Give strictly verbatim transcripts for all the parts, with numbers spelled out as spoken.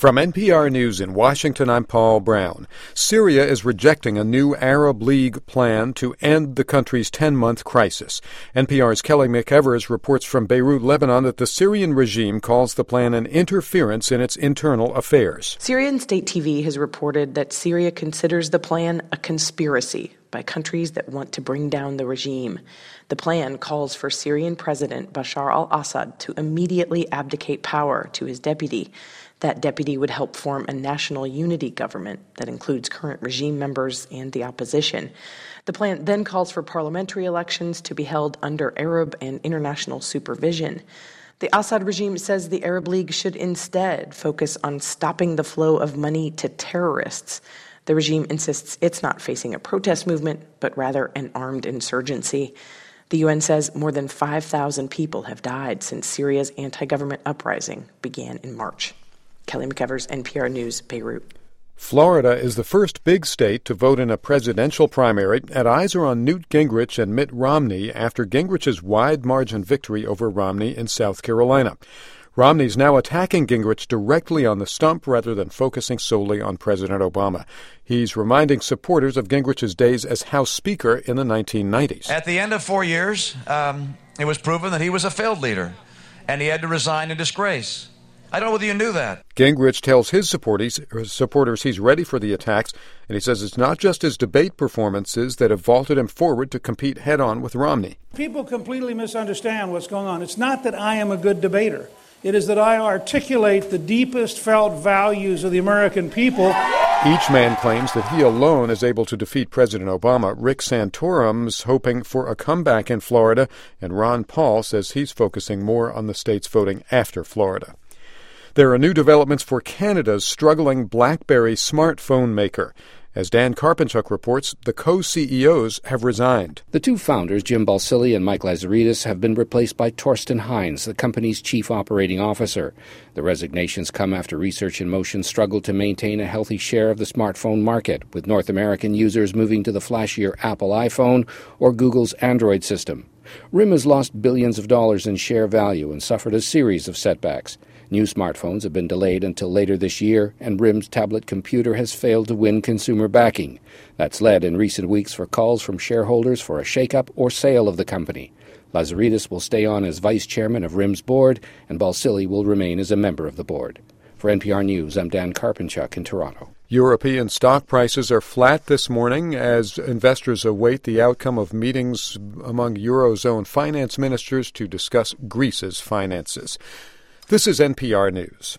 From N P R News in Washington, I'm Paul Brown. Syria is rejecting a new Arab League plan to end the country's ten-month crisis. N P R's Kelly McEvers reports from Beirut, Lebanon, that the Syrian regime calls the plan an interference in its internal affairs. Syrian state T V has reported that Syria considers the plan a conspiracy by countries that want to bring down the regime. The plan calls for Syrian President Bashar al-Assad to immediately abdicate power to his deputy. That deputy would help form a national unity government that includes current regime members and the opposition. The plan then calls for parliamentary elections to be held under Arab and international supervision. The Assad regime says the Arab League should instead focus on stopping the flow of money to terrorists. The regime insists it's not facing a protest movement, but rather an armed insurgency. The U N says more than five thousand people have died since Syria's anti-government uprising began in March. Kelly McEvers, N P R News, Beirut. Florida is the first big state to vote in a presidential primary, and eyes are on Newt Gingrich and Mitt Romney after Gingrich's wide margin victory over Romney in South Carolina. Romney's now attacking Gingrich directly on the stump rather than focusing solely on President Obama. He's reminding supporters of Gingrich's days as House Speaker in the nineteen nineties. At the end of four years, um, it was proven that he was a failed leader, and he had to resign in disgrace. I don't know whether you knew that. Gingrich tells his supporters, supporters he's ready for the attacks, and he says it's not just his debate performances that have vaulted him forward to compete head-on with Romney. People completely misunderstand what's going on. It's not that I am a good debater. It is that I articulate the deepest felt values of the American people. Each man claims that he alone is able to defeat President Obama. Rick Santorum's hoping for a comeback in Florida, and Ron Paul says he's focusing more on the states voting after Florida. There are new developments for Canada's struggling BlackBerry smartphone maker. As Dan Karpenchuk reports, the co-C E Os have resigned. The two founders, Jim Balsillie and Mike Lazaridis, have been replaced by Torsten Hines, the company's chief operating officer. The resignations come after Research in Motion struggled to maintain a healthy share of the smartphone market, with North American users moving to the flashier Apple iPhone or Google's Android system. R I M has lost billions of dollars in share value and suffered a series of setbacks. New smartphones have been delayed until later this year, and R I M's tablet computer has failed to win consumer backing. That's led in recent weeks for calls from shareholders for a shakeup or sale of the company. Lazaridis will stay on as vice chairman of R I M's board, and Balsillie will remain as a member of the board. For N P R News, I'm Dan Karpenchuk in Toronto. European stock prices are flat this morning as investors await the outcome of meetings among Eurozone finance ministers to discuss Greece's finances. This is N P R News.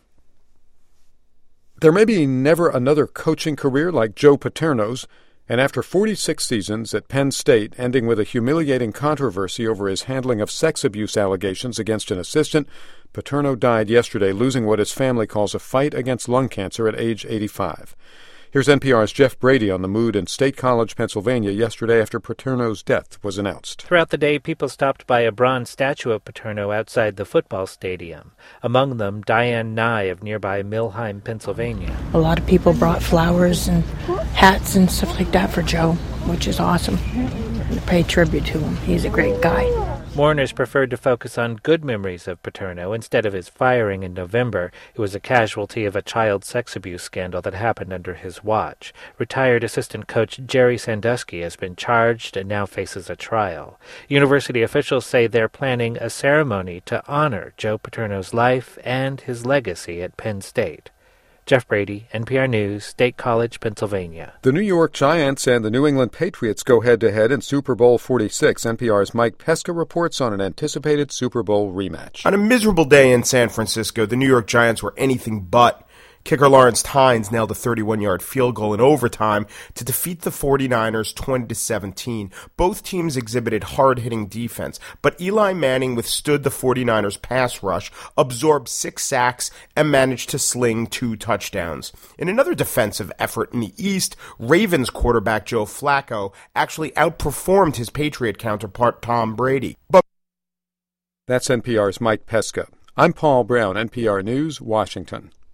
There may be never another coaching career like Joe Paterno's, and after forty-six seasons at Penn State, ending with a humiliating controversy over his handling of sex abuse allegations against an assistant, Paterno died yesterday, losing what his family calls a fight against lung cancer at age eighty-five. Here's N P R's Jeff Brady on the mood in State College, Pennsylvania, yesterday after Paterno's death was announced. Throughout the day, people stopped by a bronze statue of Paterno outside the football stadium. Among them, Diane Nye of nearby Millheim, Pennsylvania. A lot of people brought flowers and hats and stuff like that for Joe, which is awesome. To pay tribute to him. He's a great guy. Mourners preferred to focus on good memories of Paterno instead of his firing in November. He was a casualty of a child sex abuse scandal that happened under his watch. Retired assistant coach Jerry Sandusky has been charged and now faces a trial. University officials say they're planning a ceremony to honor Joe Paterno's life and his legacy at Penn State. Jeff Brady, N P R News, State College, Pennsylvania. The New York Giants and the New England Patriots go head-to-head in Super Bowl forty-six. N P R's Mike Pesca reports on an anticipated Super Bowl rematch. On a miserable day in San Francisco, the New York Giants were anything but. Kicker Lawrence Tynes nailed a thirty-one-yard field goal in overtime to defeat the forty-niners twenty to seventeen. Both teams exhibited hard-hitting defense, but Eli Manning withstood the forty-niners pass rush, absorbed six sacks, and managed to sling two touchdowns. In another defensive effort in the East, Ravens quarterback Joe Flacco actually outperformed his Patriot counterpart Tom Brady. But That's N P R's Mike Pesca. I'm Paul Brown, N P R News, Washington.